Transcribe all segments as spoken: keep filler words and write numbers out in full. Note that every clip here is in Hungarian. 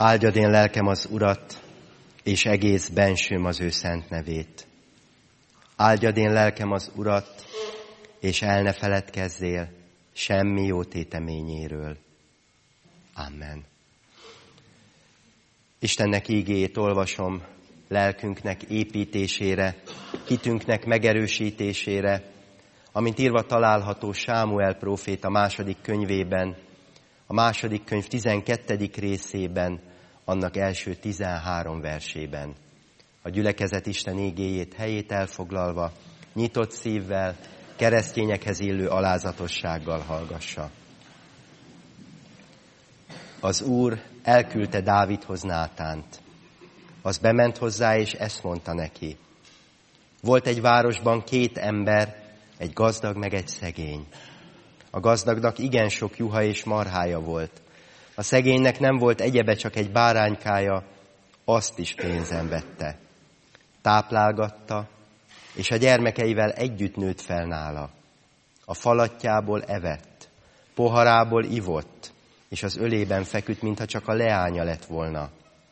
Áldjad én lelkem az Urat, és egész bensőm az ő szent nevét. Áldjad én lelkem az Urat, és el ne feledkezzél semmi jó téteményéről. Amen. Istennek ígéjét olvasom lelkünknek építésére, hitünknek megerősítésére, amint írva található Sámuel próféta második könyvében, a második könyv tizenkettedik részében, annak első tizenhárom versében. A gyülekezet Isten ígéjét helyét elfoglalva, nyitott szívvel, keresztényekhez illő alázatossággal hallgassa. Az Úr elküldte Dávidhoz Nátánt. Az bement hozzá, és ezt mondta neki. Volt egy városban két ember, egy gazdag meg egy szegény. A gazdagnak igen sok juha és marhája volt. A szegénynek nem volt egyebe, csak egy báránykája, azt is pénzen vette. Táplálgatta, és a gyermekeivel együtt nőtt fel nála. A falatjából evett, poharából ivott, és az ölében feküdt, mintha csak a leánya lett volna.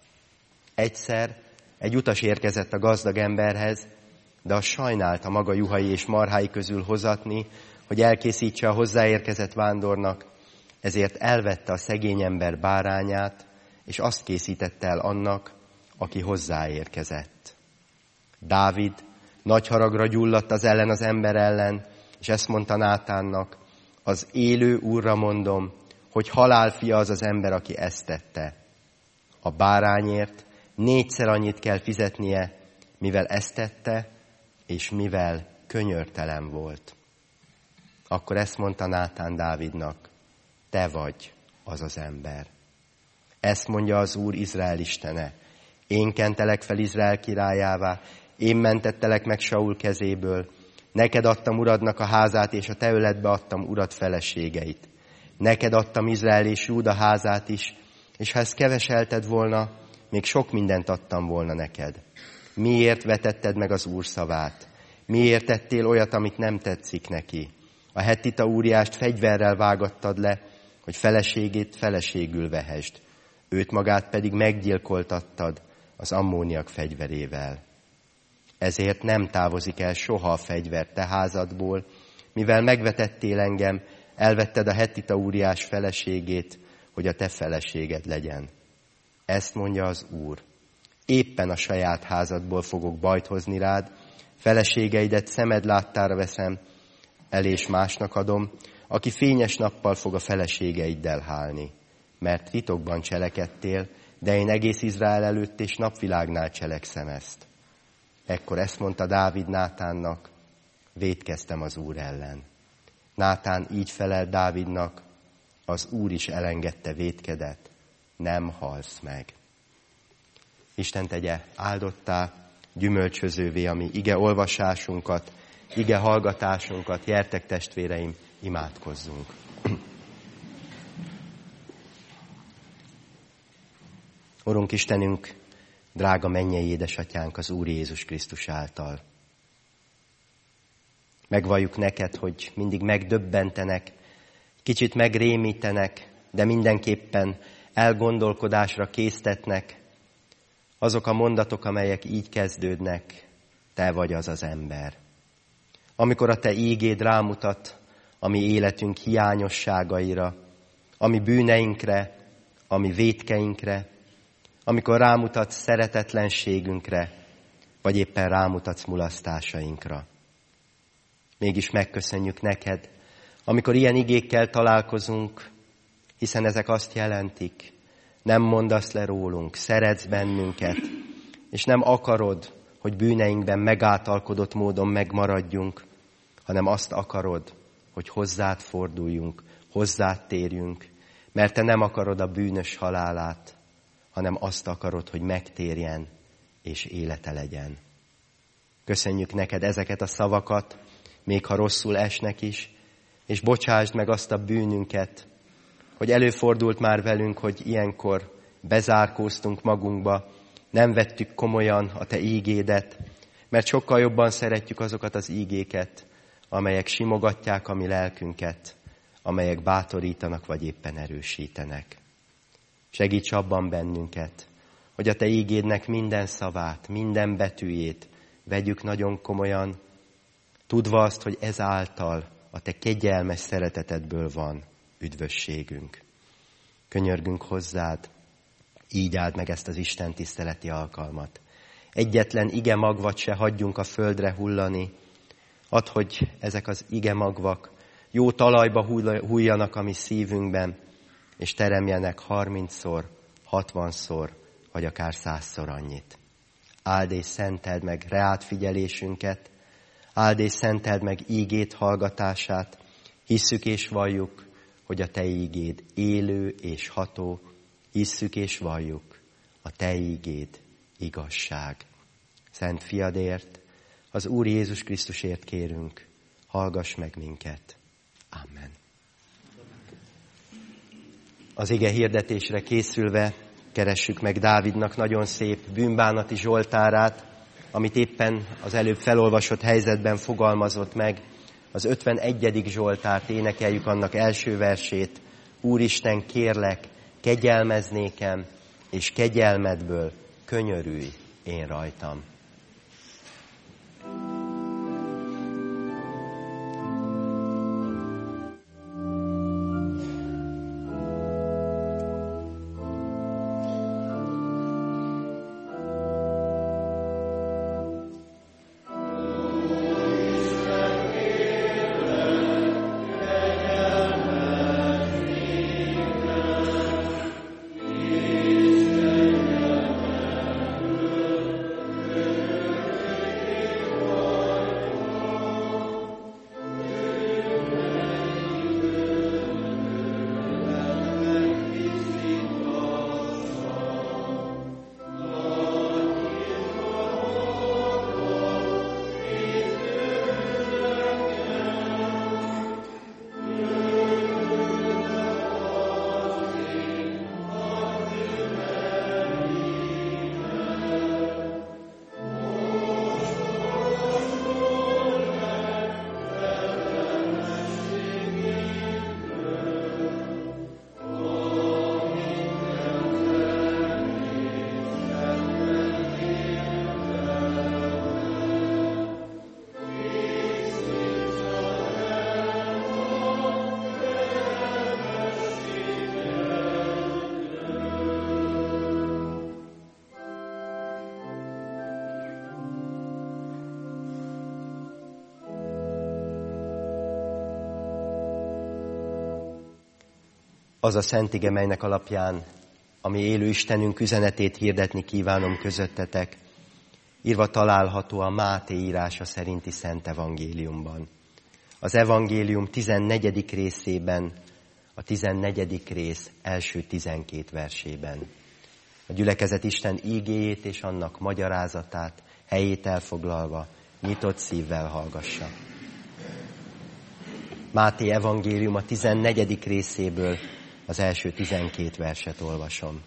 Egyszer egy utas érkezett a gazdag emberhez, de az sajnálta maga juhai és marhái közül hozatni, hogy elkészítse a hozzáérkezett vándornak, ezért elvette a szegény ember bárányát, és azt készítette el annak, aki hozzáérkezett. Dávid nagy haragra gyulladt az ellen az ember ellen, és ezt mondta Nátánnak, az élő Úrra mondom, hogy halálfia az az ember, aki ezt tette. A bárányért négyszer annyit kell fizetnie, mivel ezt tette, és mivel könyörtelen volt. Akkor ezt mondta Nátán Dávidnak, te vagy az az ember. Ezt mondja az Úr Izrael istene, én kentelek fel Izrael királyává, én mentettelek meg Saul kezéből, neked adtam uradnak a házát, és a te öletbe adtam urad feleségeit. Neked adtam Izrael és Júda házát is, és ha ezt keveselted volna, még sok mindent adtam volna neked. Miért vetetted meg az Úr szavát? Miért tettél olyat, amit nem tetszik neki? A hettita úriást fegyverrel vágattad le, hogy feleségét feleségül vehesd. Őt magát pedig meggyilkoltattad az ammóniak fegyverével. Ezért nem távozik el soha a fegyver te házadból, mivel megvetettél engem, elvetted a hettita úriás feleségét, hogy a te feleséged legyen. Ezt mondja az Úr. Éppen a saját házadból fogok bajt hozni rád, feleségeidet szemed láttára veszem el, és másnak adom, aki fényes nappal fog a feleségeiddel hálni. Mert titokban cselekedtél, de én egész Izrael előtt és napvilágnál cselekszem ezt. Ekkor ezt mondta Dávid Nátánnak, vétkeztem az Úr ellen. Nátán így felel Dávidnak, az Úr is elengedte vétkedet, nem halsz meg. Isten tegye áldottá, gyümölcsözővé a mi ige olvasásunkat, ige hallgatásunkat, gyertek testvéreim, imádkozzunk. Urunk Istenünk, drága mennyei édesatyánk az Úr Jézus Krisztus által. Megvalljuk neked, hogy mindig megdöbbentenek, kicsit megrémítenek, de mindenképpen elgondolkodásra késztetnek azok a mondatok, amelyek így kezdődnek, te vagy az az ember. Amikor a te ígéd rámutat a mi életünk hiányosságaira, a mi bűneinkre, a mi vétkeinkre, amikor rámutatsz szeretetlenségünkre, vagy éppen rámutatsz mulasztásainkra. Mégis megköszönjük neked, amikor ilyen igékkel találkozunk, hiszen ezek azt jelentik, nem mondasz le rólunk, szeretsz bennünket, és nem akarod, hogy bűneinkben megáltalkodott módon megmaradjunk, hanem azt akarod, hogy hozzád forduljunk, hozzád térjünk, mert te nem akarod a bűnös halálát, hanem azt akarod, hogy megtérjen és élete legyen. Köszönjük neked ezeket a szavakat, még ha rosszul esnek is, és bocsásd meg azt a bűnünket, hogy előfordult már velünk, hogy ilyenkor bezárkóztunk magunkba, nem vettük komolyan a te ígédet, mert sokkal jobban szeretjük azokat az ígéket, amelyek simogatják a mi lelkünket, amelyek bátorítanak vagy éppen erősítenek. Segíts abban bennünket, hogy a Te ígédnek minden szavát, minden betűjét vegyük nagyon komolyan, tudva azt, hogy ezáltal a Te kegyelmes szeretetedből van üdvösségünk. Könyörgünk hozzád, így áld meg ezt az Isten tiszteleti alkalmat. Egyetlen ige magvat se hagyjunk a földre hullani. Add, hogy ezek az ige magvak jó talajba hulljanak a mi szívünkben, és teremjenek harmincszor, hatvanszor, vagy akár százszor annyit. Áld és szenteld meg reált figyelésünket, áld és szenteld meg ígét hallgatását, hisszük és valljuk, hogy a Te ígéd élő és ható, hisszük és valljuk, a Te ígéd igazság. Szent Fiadért, az Úr Jézus Krisztusért kérünk, hallgass meg minket. Amen. Az ige hirdetésre készülve keressük meg Dávidnak nagyon szép bűnbánati zsoltárát, amit éppen az előbb felolvasott helyzetben fogalmazott meg. Az ötvenegyedik zsoltárt énekeljük, annak első versét. Úristen, kérlek, kegyelmezz nékem, és kegyelmedből könyörülj én rajtam. Az a szent ige, melynek alapján a mi élő Istenünk üzenetét hirdetni kívánom közöttetek, írva található a Máté írása szerinti Szent Evangéliumban. Az evangélium tizennegyedik részében, a tizennegyedik rész első tizenkét versében. A gyülekezet Isten ígéjét és annak magyarázatát helyét elfoglalva nyitott szívvel hallgassa. Máté evangélium a tizennegyedik részéből az első tizenkét verset olvasom.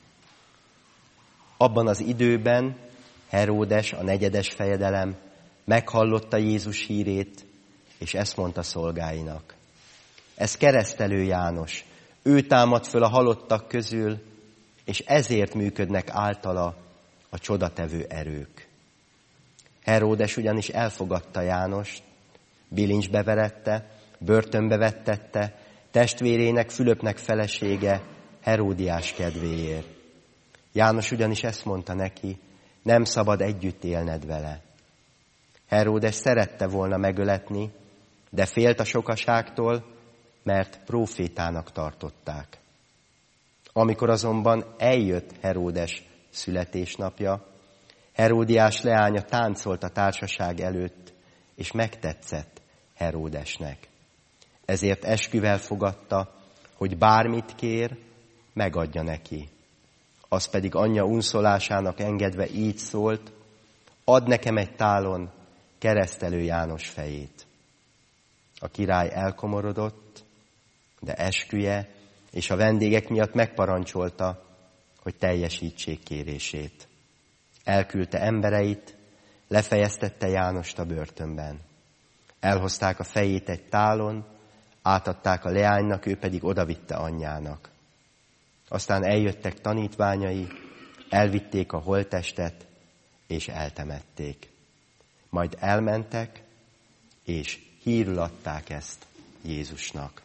Abban az időben Heródes, a negyedes fejedelem meghallotta Jézus hírét, és ezt mondta szolgáinak. Ez keresztelő János, ő támad föl a halottak közül, és ezért működnek általa a csodatevő erők. Heródes ugyanis elfogadta Jánost, bilincsbe verette, börtönbe vettette, testvérének, Fülöpnek felesége, Heródiás kedvéért. János ugyanis ezt mondta neki, nem szabad együtt élned vele. Heródes szerette volna megöletni, de félt a sokaságtól, mert prófétának tartották. Amikor azonban eljött Heródes születésnapja, Heródiás leánya táncolt a társaság előtt, és megtetszett Heródesnek. Ezért esküvel fogadta, hogy bármit kér, megadja neki. Az pedig anyja unszolásának engedve így szólt, add nekem egy tálon keresztelő János fejét. A király elkomorodott, de esküje és a vendégek miatt megparancsolta, hogy teljesítsék kérését. Elküldte embereit, lefejeztette Jánost a börtönben. Elhozták a fejét egy tálon, átadták a leánynak, ő pedig odavitte anyjának. Aztán eljöttek tanítványai, elvitték a holttestet, és eltemették. Majd elmentek, és hírül adták ezt Jézusnak.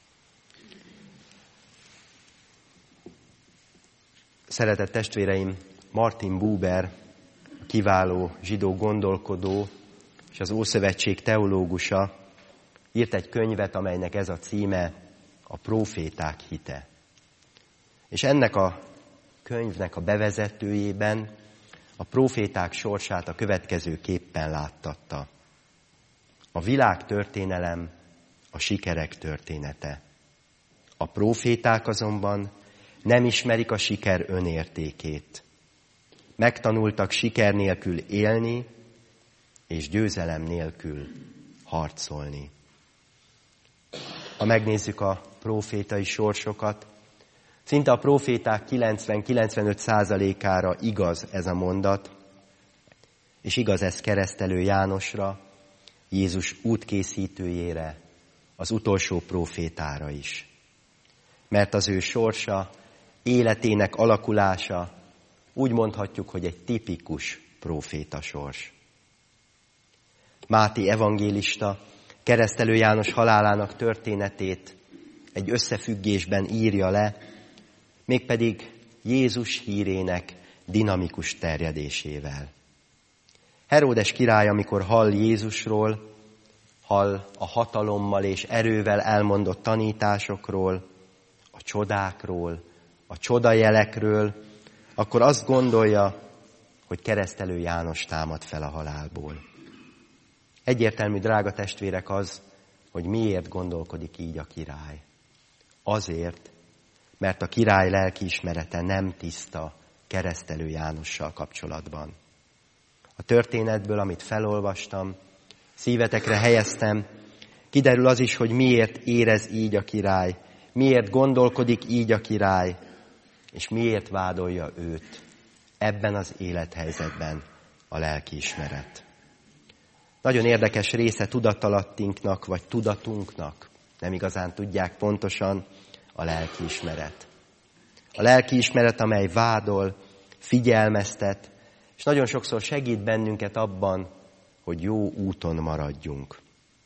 Szeretett testvéreim, Martin Buber, kiváló zsidó gondolkodó és az Ószövetség teológusa írt egy könyvet, amelynek ez a címe, a próféták hite. És ennek a könyvnek a bevezetőjében a próféták sorsát a következő képpen láttatta. A világtörténelem a sikerek története. A próféták azonban nem ismerik a siker önértékét. Megtanultak siker nélkül élni, és győzelem nélkül harcolni. Ha megnézzük a prófétai sorsokat, szinte a próféták kilencven-kilencvenöt százalékára igaz ez a mondat, és igaz ez Keresztelő Jánosra, Jézus útkészítőjére, az utolsó prófétára is. Mert az ő sorsa, életének alakulása, úgy mondhatjuk, hogy egy tipikus próféta sors. Máté evangélista Keresztelő János halálának történetét egy összefüggésben írja le, mégpedig Jézus hírének dinamikus terjedésével. Heródes király, amikor hall Jézusról, hall a hatalommal és erővel elmondott tanításokról, a csodákról, a csodajelekről, akkor azt gondolja, hogy Keresztelő János támad fel a halálból. Egyértelmű, drága testvérek, az, hogy miért gondolkodik így a király. Azért, mert a király lelkiismerete nem tiszta Keresztelő Jánossal kapcsolatban. A történetből, amit felolvastam, szívetekre helyeztem, kiderül az is, hogy miért érez így a király, miért gondolkodik így a király, és miért vádolja őt ebben az élethelyzetben a lelkiismeret. Nagyon érdekes része tudatalattinknak, vagy tudatunknak, nem igazán tudják pontosan, a lelkiismeret. A lelkiismeret, amely vádol, figyelmeztet, és nagyon sokszor segít bennünket abban, hogy jó úton maradjunk.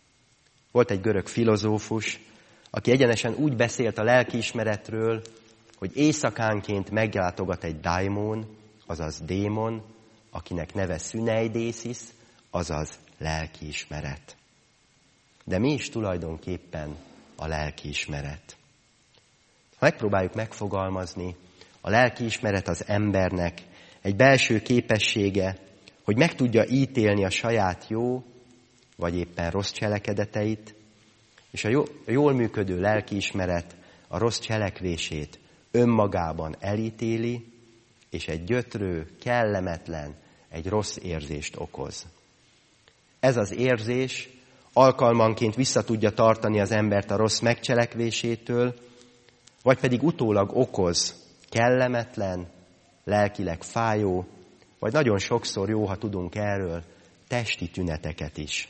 Volt egy görög filozófus, aki egyenesen úgy beszélt a lelkiismeretről, hogy éjszakánként meglátogat egy daimon, azaz démon, akinek neve szüneidészis, azaz lelkiismeret. De mi is tulajdonképpen a lelkiismeret? Ha megpróbáljuk megfogalmazni, a lelkiismeret az embernek egy belső képessége, hogy meg tudja ítélni a saját jó, vagy éppen rossz cselekedeteit, és a jól működő lelkiismeret a rossz cselekvését önmagában elítéli, és egy gyötrő, kellemetlen, egy rossz érzést okoz. Ez az érzés alkalmanként vissza tudja tartani az embert a rossz megcselekvésétől, vagy pedig utólag okoz kellemetlen, lelkileg fájó, vagy nagyon sokszor jó, ha tudunk erről, testi tüneteket is.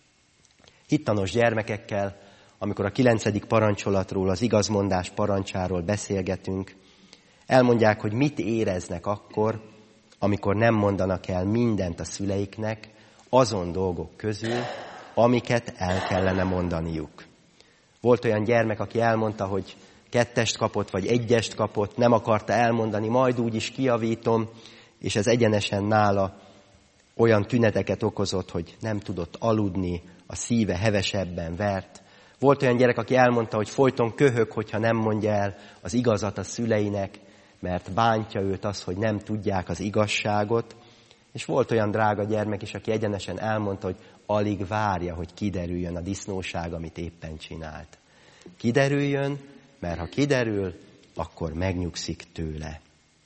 Hittanos gyermekekkel, amikor a kilencedik parancsolatról, az igazmondás parancsáról beszélgetünk, elmondják, hogy mit éreznek akkor, amikor nem mondanak el mindent a szüleiknek azon dolgok közül, amiket el kellene mondaniuk. Volt olyan gyermek, aki elmondta, hogy kettest kapott, vagy egyest kapott, nem akarta elmondani, majd úgyis kijavítom, és ez egyenesen nála olyan tüneteket okozott, hogy nem tudott aludni, a szíve hevesebben vert. Volt olyan gyerek, aki elmondta, hogy folyton köhög, hogyha nem mondja el az igazat a szüleinek, mert bántja őt az, hogy nem tudják az igazságot. És volt olyan drága gyermek is, aki egyenesen elmondta, hogy alig várja, hogy kiderüljön a disznóság, amit éppen csinált. Kiderüljön, mert ha kiderül, akkor megnyugszik tőle.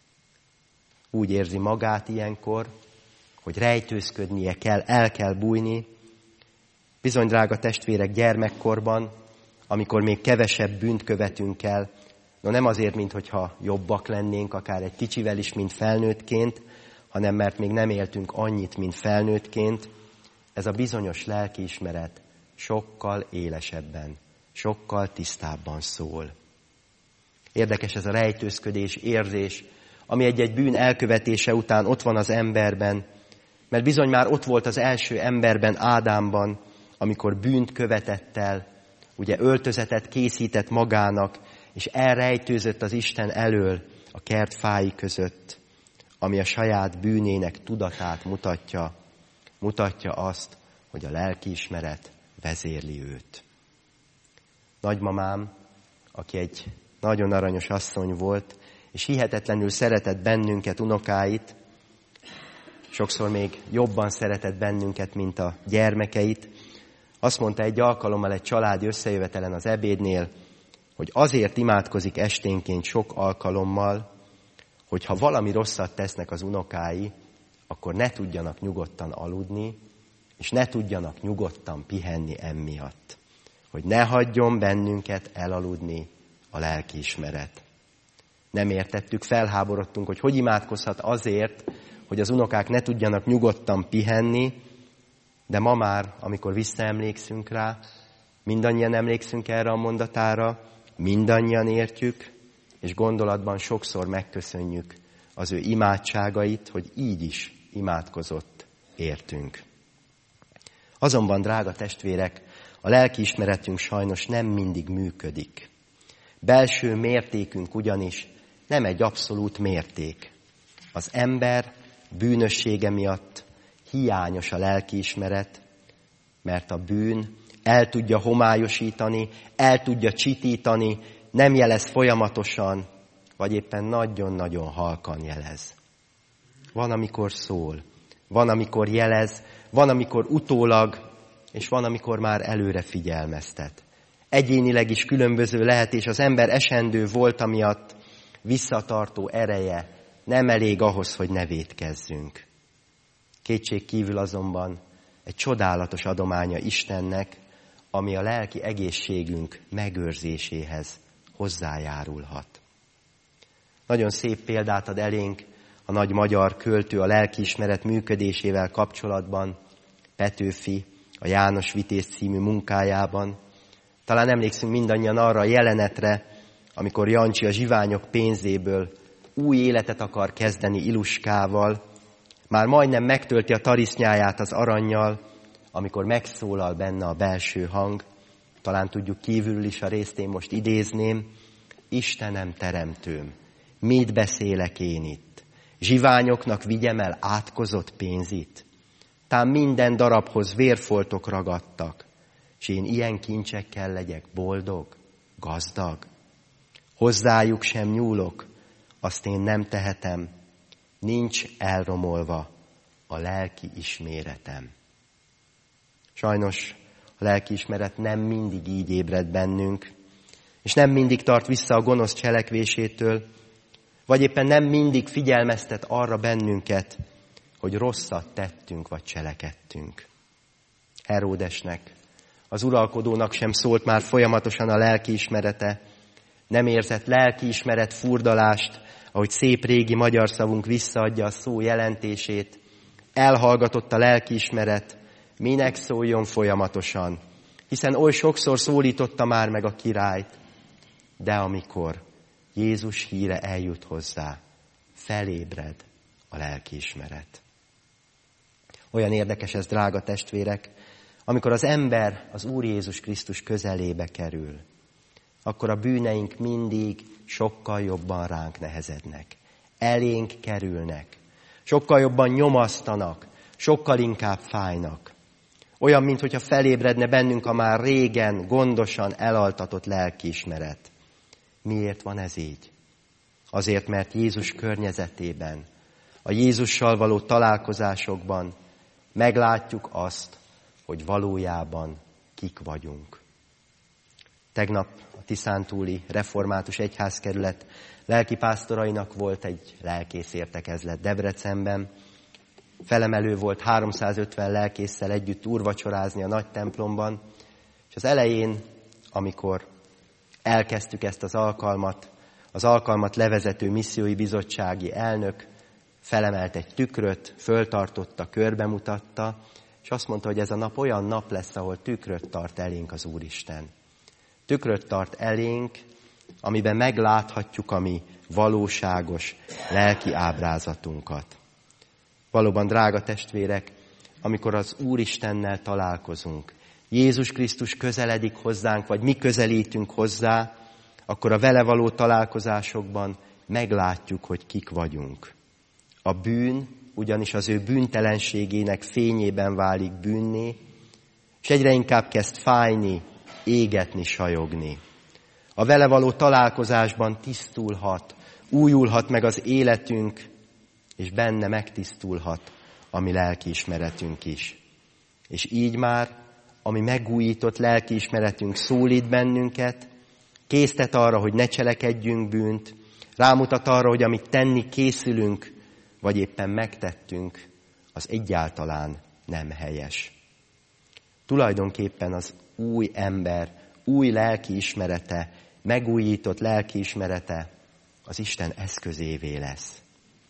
Úgy érzi magát ilyenkor, hogy rejtőzködnie kell, el kell bújni. Bizony, drága testvérek, gyermekkorban, amikor még kevesebb bűnt követünk el, no nem azért, minthogyha jobbak lennénk, akár egy kicsivel is, mint felnőttként, hanem mert még nem éltünk annyit, mint felnőttként, ez a bizonyos lelkiismeret sokkal élesebben, sokkal tisztábban szól. Érdekes ez a rejtőzködés, érzés, ami egy-egy bűn elkövetése után ott van az emberben, mert bizony már ott volt az első emberben, Ádámban, amikor bűnt követett el, ugye öltözetet készített magának, és elrejtőzött az Isten elől a kert fái között, ami a saját bűnének tudatát mutatja, mutatja azt, hogy a lelkiismeret vezérli őt. Nagymamám, aki egy nagyon aranyos asszony volt, és hihetetlenül szeretett bennünket, unokáit, sokszor még jobban szeretett bennünket, mint a gyermekeit. Azt mondta egy alkalommal egy családi összejövetelen az ebédnél, hogy azért imádkozik esténként sok alkalommal, hogy ha valami rosszat tesznek az unokái, akkor ne tudjanak nyugodtan aludni, és ne tudjanak nyugodtan pihenni emiatt. Hogy ne hagyjon bennünket elaludni a lelkiismeret. Nem értettük, felháborodtunk, hogy hogy imádkozhat azért, hogy az unokák ne tudjanak nyugodtan pihenni, de ma már, amikor visszaemlékszünk rá, mindannyian emlékszünk erre a mondatára, mindannyian értjük, és gondolatban sokszor megköszönjük az ő imádságait, hogy így is imádkozott értünk. Azonban, drága testvérek, a lelkiismeretünk sajnos nem mindig működik. Belső mértékünk ugyanis nem egy abszolút mérték. Az ember bűnössége miatt hiányos a lelkiismeret, mert a bűn el tudja homályosítani, el tudja csitítani, nem jelez folyamatosan, vagy éppen nagyon-nagyon halkan jelez. Van, amikor szól, van, amikor jelez, van, amikor utólag, és van, amikor már előre figyelmeztet. Egyénileg is különböző lehet, és az ember esendő volt, amiatt visszatartó ereje nem elég ahhoz, hogy ne vétkezzünk. Kétség kívül azonban egy csodálatos adománya Istennek, ami a lelki egészségünk megőrzéséhez hozzájárulhat. Nagyon szép példát ad elénk a nagy magyar költő a lelkiismeret működésével kapcsolatban, Petőfi, a János Vitéz című munkájában. Talán emlékszünk mindannyian arra a jelenetre, amikor Jancsi a zsiványok pénzéből új életet akar kezdeni Iluskával, már majdnem megtölti a tarisznyáját az arannyal, amikor megszólal benne a belső hang, talán tudjuk kívülül is a részt én most idézném, Istenem teremtőm, mit beszélek én itt? Zsiványoknak vigyem el átkozott pénzit? Tám minden darabhoz vérfoltok ragadtak, s én ilyen kincsekkel legyek boldog, gazdag. Hozzájuk sem nyúlok, azt én nem tehetem, nincs elromolva a lelki isméretem. Sajnos a lelkiismeret nem mindig így ébred bennünk, és nem mindig tart vissza a gonosz cselekvésétől, vagy éppen nem mindig figyelmeztet arra bennünket, hogy rosszat tettünk vagy cselekedtünk. Heródesnek, az uralkodónak sem szólt már folyamatosan a lelkiismerete, nem érzett lelkiismeret furdalást, ahogy szép régi magyar szavunk visszaadja a szó jelentését, elhallgatott a lelkiismeret, minek szóljon folyamatosan, hiszen oly sokszor szólította már meg a királyt, de amikor Jézus híre eljut hozzá, felébred a lelkiismeret. Olyan érdekes ez, drága testvérek, amikor az ember az Úr Jézus Krisztus közelébe kerül, akkor a bűneink mindig sokkal jobban ránk nehezednek, elénk kerülnek, sokkal jobban nyomasztanak, sokkal inkább fájnak. Olyan, mintha felébredne bennünk a már régen gondosan elaltatott lelkiismeret. Miért van ez így? Azért, mert Jézus környezetében, a Jézussal való találkozásokban meglátjuk azt, hogy valójában kik vagyunk. Tegnap a Tiszántúli Református Egyházkerület lelkipásztorainak volt egy lelkész értekezlet Debrecenben. Felemelő volt háromszázötven lelkésszel együtt úrvacsorázni a nagy templomban, és az elején, amikor elkezdtük ezt az alkalmat, az alkalmat levezető missziói bizottsági elnök felemelt egy tükröt, föltartotta, körbemutatta, és azt mondta, hogy ez a nap olyan nap lesz, ahol tükröt tart elénk az Úristen. Tükröt tart elénk, amiben megláthatjuk a mi valóságos lelki ábrázatunkat. Valóban, drága testvérek, amikor az Úristennel találkozunk, Jézus Krisztus közeledik hozzánk, vagy mi közelítünk hozzá, akkor a vele való találkozásokban meglátjuk, hogy kik vagyunk. A bűn ugyanis az ő bűntelenségének fényében válik bűnné, és egyre inkább kezd fájni, égetni, sajogni. A vele való találkozásban tisztulhat, újulhat meg az életünk, és benne megtisztulhat a mi lelkiismeretünk is. És így már a mi megújított lelkiismeretünk szólít bennünket, késztet arra, hogy ne cselekedjünk bűnt, rámutat arra, hogy amit tenni készülünk, vagy éppen megtettünk, az egyáltalán nem helyes. Tulajdonképpen az új ember, új lelkiismerete, megújított lelkiismerete az Isten eszközévé lesz.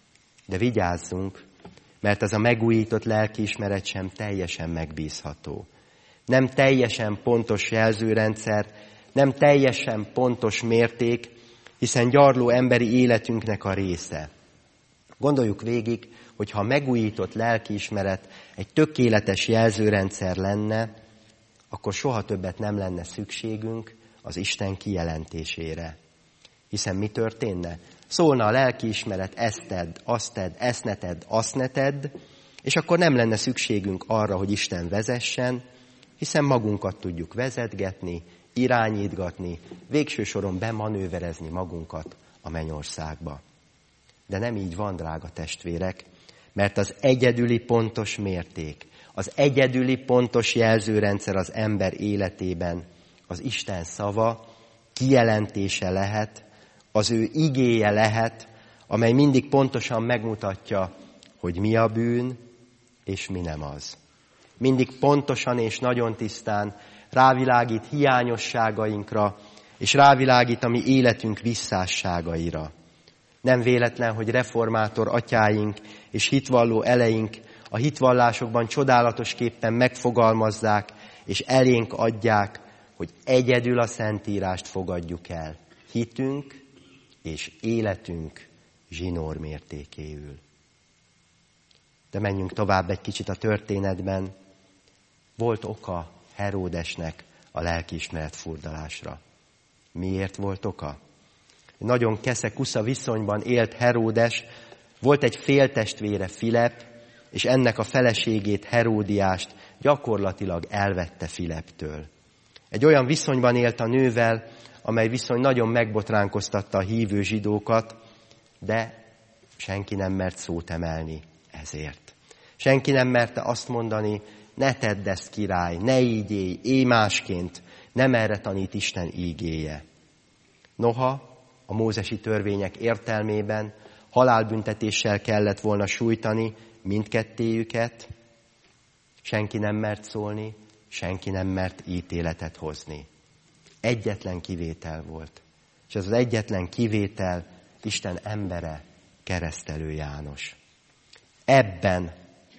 De vigyázzunk, mert ez a megújított lelkiismeret sem teljesen megbízható. Nem teljesen pontos jelzőrendszer, nem teljesen pontos mérték, hiszen gyarló emberi életünknek a része. Gondoljuk végig, hogy ha megújított lelkiismeret egy tökéletes jelzőrendszer lenne, akkor soha többet nem lenne szükségünk az Isten kijelentésére. Hiszen mi történne? Szólna a lelkiismeret, ezt tedd, azt tedd, ezt ne tedd, azt ne tedd, és akkor nem lenne szükségünk arra, hogy Isten vezessen, hiszen magunkat tudjuk vezetgetni, irányítgatni, végső soron bemanőverezni magunkat a mennyországba. De nem így van, drága testvérek, mert az egyedüli pontos mérték, az egyedüli pontos jelzőrendszer az ember életében az Isten szava, kijelentése lehet, az ő igéje lehet, amely mindig pontosan megmutatja, hogy mi a bűn, és mi nem az. Mindig pontosan és nagyon tisztán rávilágít hiányosságainkra, és rávilágít a mi életünk visszásságaira. Nem véletlen, hogy reformátor atyáink és hitvalló eleink a hitvallásokban csodálatosképpen megfogalmazzák, és elénk adják, hogy egyedül a Szentírást fogadjuk el. Hitünk és életünk zsinór mértékéül. De menjünk tovább egy kicsit a történetben. Volt oka Heródesnek a lelkiismeret furdalásra. Miért volt oka? Nagyon kesze-kusza viszonyban élt Heródes, volt egy féltestvére, Filep, és ennek a feleségét, Heródiást gyakorlatilag elvette Fileptől. Egy olyan viszonyban élt a nővel, amely viszony nagyon megbotránkoztatta a hívő zsidókat, de senki nem mert szót emelni ezért. Senki nem merte azt mondani, ne tedd ezt, király, ne így élj, élj másként, nem erre tanít Isten ígéje. Noha a mózesi törvények értelmében halálbüntetéssel kellett volna sújtani mindkettőjüket, senki nem mert szólni, senki nem mert ítéletet hozni. Egyetlen kivétel volt. És ez az egyetlen kivétel Isten embere, Keresztelő János. Ebben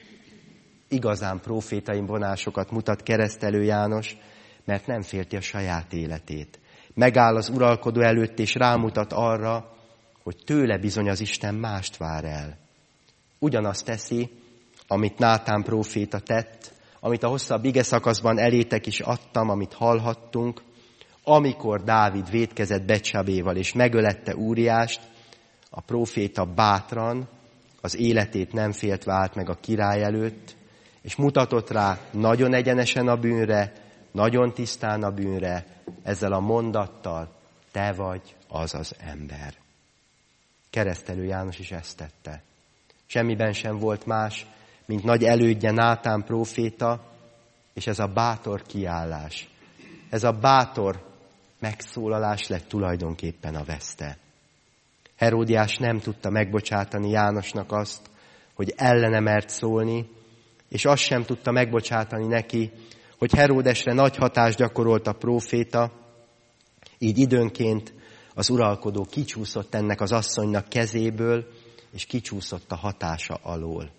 igazán profétai vonásokat mutat Keresztelő János, mert nem félti a saját életét. Megáll az uralkodó előtt, és rámutat arra, hogy tőle bizony az Isten mást vár el. Ugyanazt teszi, amit Nátán próféta tett, amit a hosszabb ige szakaszban elétek is adtam, amit hallhattunk, amikor Dávid vétkezett Betsabéval és megölette Úriást, a próféta bátran, az életét nem féltve állt meg a király előtt, és mutatott rá nagyon egyenesen a bűnre, nagyon tisztán a bűnre, ezzel a mondattal, te vagy az az ember. Keresztelő János is ezt tette. Semmiben sem volt más, mint nagy elődje Nátán próféta, és ez a bátor kiállás, ez a bátor megszólalás lett tulajdonképpen a veszte. Heródiás nem tudta megbocsátani Jánosnak azt, hogy ellene mert szólni, és azt sem tudta megbocsátani neki, hogy Heródesre nagy hatást gyakorolt a próféta, így időnként az uralkodó kicsúszott ennek az asszonynak kezéből, és kicsúszott a hatása alól.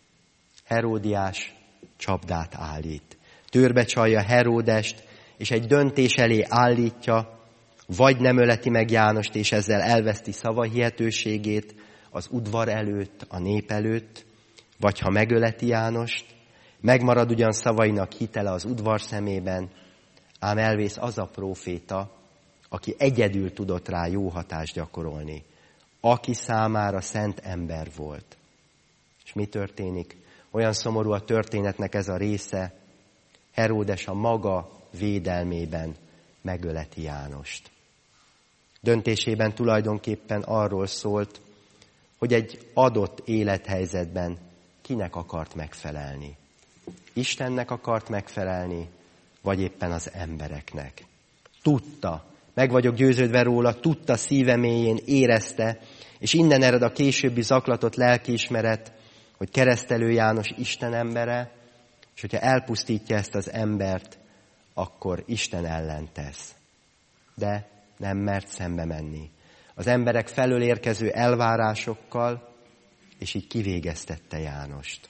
Heródiás csapdát állít. Törbe csalja Heródest, és egy döntés elé állítja, vagy nem öleti meg Jánost, és ezzel elveszti szavahihetőségét az udvar előtt, a nép előtt, vagy ha megöleti Jánost, megmarad ugyan szavainak hitele az udvar szemében, ám elvész az a próféta, aki egyedül tudott rá jó hatást gyakorolni, aki számára szent ember volt. És mi történik? Olyan szomorú a történetnek ez a része, Heródes a maga védelmében megöleti Jánost. Döntésében tulajdonképpen arról szólt, hogy egy adott élethelyzetben kinek akart megfelelni. Istennek akart megfelelni, vagy éppen az embereknek. Tudta, meg vagyok győződve róla, tudta szíve mélyén, érezte, és innen ered a későbbi zaklatott lelkiismeret, hogy Keresztelő János Isten embere, és hogyha elpusztítja ezt az embert, akkor Isten ellen tesz. De nem mert szembe menni. Az emberek felől érkező elvárásokkal, és így kivégeztette Jánost.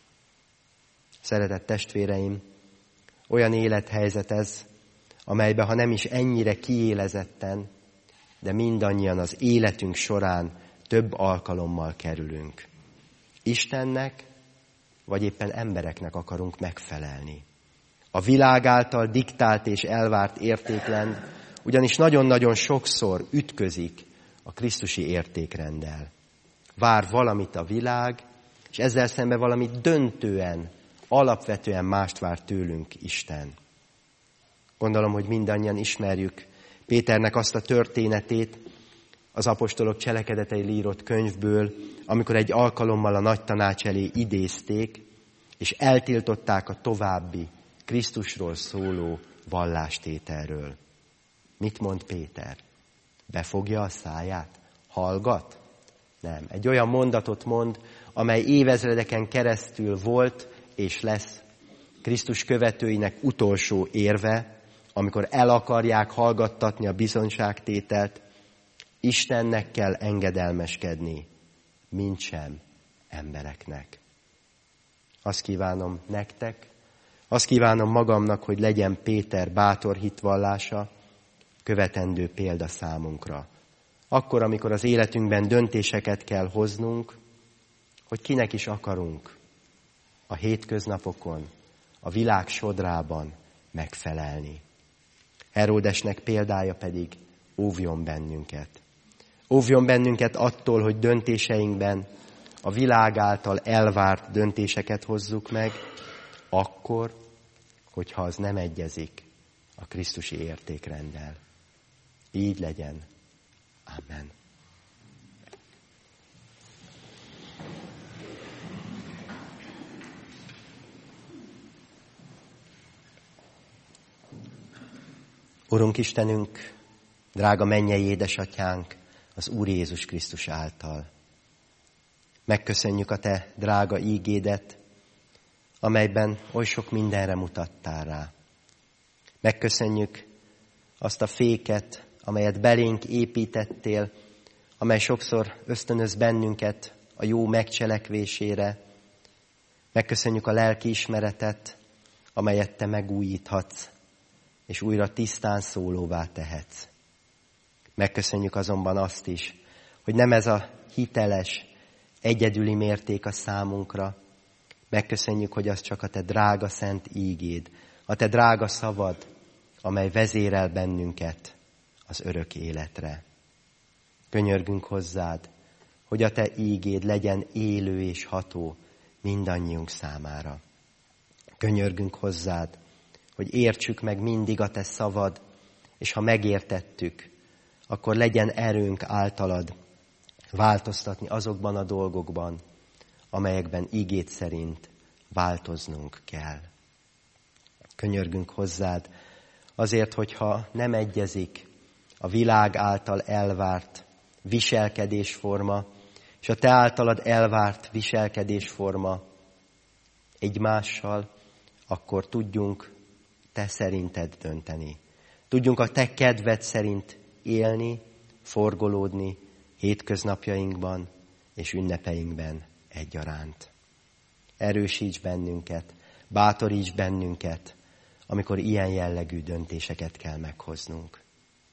Szeretett testvéreim, olyan élethelyzet ez, amelybe ha nem is ennyire kiélezetten, de mindannyian az életünk során több alkalommal kerülünk. Istennek, vagy éppen embereknek akarunk megfelelni. A világ által diktált és elvárt értékrend ugyanis nagyon-nagyon sokszor ütközik a krisztusi értékrenddel. Vár valamit a világ, és ezzel szemben valamit döntően, alapvetően mást vár tőlünk Isten. Gondolom, hogy mindannyian ismerjük Péternek azt a történetét az apostolok cselekedetei írott könyvből, amikor egy alkalommal a nagy tanács elé idézték, és eltiltották a további Krisztusról szóló vallástételről. Mit mond Péter? Befogja a száját? Hallgat? Nem. Egy olyan mondatot mond, amely évezredeken keresztül volt és lesz Krisztus követőinek utolsó érve, amikor el akarják hallgattatni a bizonyságtételt, Istennek kell engedelmeskedni, mintsem embereknek. Azt kívánom nektek, azt kívánom magamnak, hogy legyen Péter bátor hitvallása, követendő példa számunkra. Akkor, amikor az életünkben döntéseket kell hoznunk, hogy kinek is akarunk a hétköznapokon, a világ sodrában megfelelni. Heródesnek példája pedig óvjon bennünket. Óvjon bennünket attól, hogy döntéseinkben a világ által elvárt döntéseket hozzuk meg, akkor, hogyha az nem egyezik a krisztusi értékrenddel. Így legyen. Amen. Urunk Istenünk, drága mennyei édesatyánk, az Úr Jézus Krisztus által. Megköszönjük a Te drága ígédet, amelyben oly sok mindenre mutattál rá. Megköszönjük azt a féket, amelyet belénk építettél, amely sokszor ösztönöz bennünket a jó megcselekvésére. Megköszönjük a lelkiismeretet, amelyet Te megújíthatsz, és újra tisztán szólóvá tehetsz. Megköszönjük azonban azt is, hogy nem ez a hiteles, egyedüli mérték a számunkra. Megköszönjük, hogy az csak a Te drága szent ígéd, a Te drága szavad, amely vezérel bennünket az örök életre. Könyörgünk hozzád, hogy a Te ígéd legyen élő és ható mindannyiunk számára. Könyörgünk hozzád, hogy értsük meg mindig a Te szavad, és ha megértettük, akkor legyen erőnk általad változtatni azokban a dolgokban, amelyekben ígéd szerint változnunk kell. Könyörgünk hozzád azért, hogyha nem egyezik a világ által elvárt viselkedésforma, és a Te általad elvárt viselkedésforma egymással, akkor tudjunk Te szerinted dönteni. Tudjunk a Te kedved szerint élni, forgolódni hétköznapjainkban és ünnepeinkben egyaránt. Erősíts bennünket, bátoríts bennünket, amikor ilyen jellegű döntéseket kell meghoznunk.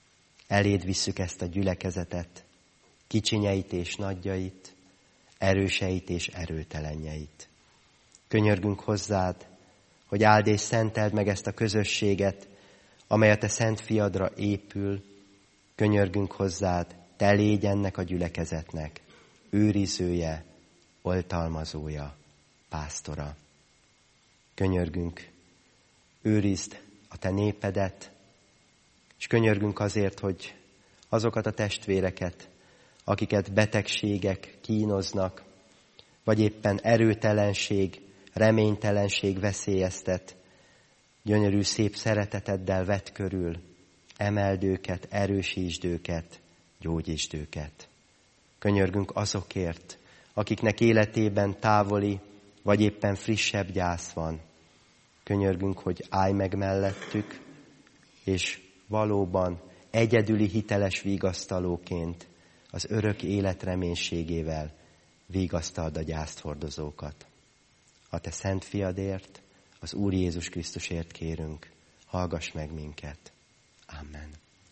eléd visszük ezt a gyülekezetet, kicsinyeit és nagyjait, erőseit és erőtelenjeit. Könyörgünk hozzád, hogy áld és szenteld meg ezt a közösséget, amely a te szent fiadra épül. Könyörgünk hozzád, te légy ennek a gyülekezetnek őrizője, oltalmazója, pásztora. Könyörgünk, őrizd a te népedet, és könyörgünk azért, hogy azokat a testvéreket, akiket betegségek kínoznak, vagy éppen erőtelenség, reménytelenség veszélyeztet, gyönyörű szép szereteteddel vedd körül, emeld őket, erősítsd őket, gyógyítsd őket. Könyörgünk azokért, akiknek életében távoli, vagy éppen frissebb gyász van. Könyörgünk, hogy állj meg mellettük, és valóban egyedüli hiteles vigasztalóként az örök élet reménységével vigasztald a gyászt hordozókat. A te szent fiadért, az Úr Jézus Krisztusért kérünk, hallgass meg minket. Amen.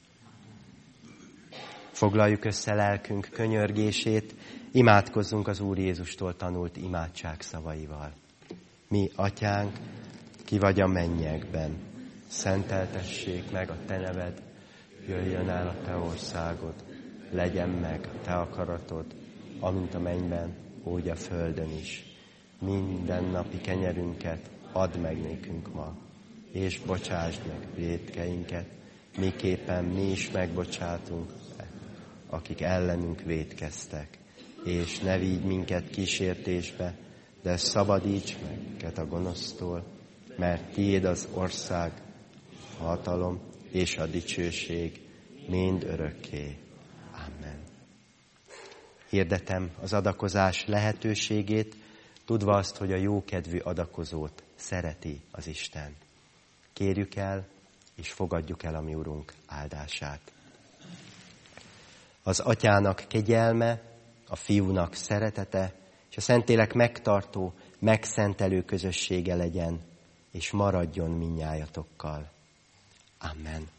Foglaljuk össze lelkünk könyörgését, imádkozzunk az Úr Jézustól tanult imádság szavaival. Mi, Atyánk, ki vagy a mennyekben, szenteltessék meg a te neved, jöjjön el a te országod, legyen meg a te akaratod, amint a mennyben, úgy a földön is. Minden napi kenyerünket add meg nékünk ma, és bocsásd meg vétkeinket, miképpen mi is megbocsátunk, akik ellenünk vétkeztek. És ne vigy minket kísértésbe, de szabadíts meg minket a gonosztól, mert tiéd az ország, a hatalom és a dicsőség mind örökké. Amen. Hirdetem az adakozás lehetőségét, tudva azt, hogy a jókedvű adakozót szereti az Isten. Kérjük el, és fogadjuk el a mi Urunk áldását. Az Atyának kegyelme, a Fiúnak szeretete, és a Szentlélek megtartó, megszentelő közössége legyen, és maradjon mindnyájatokkal. Amen.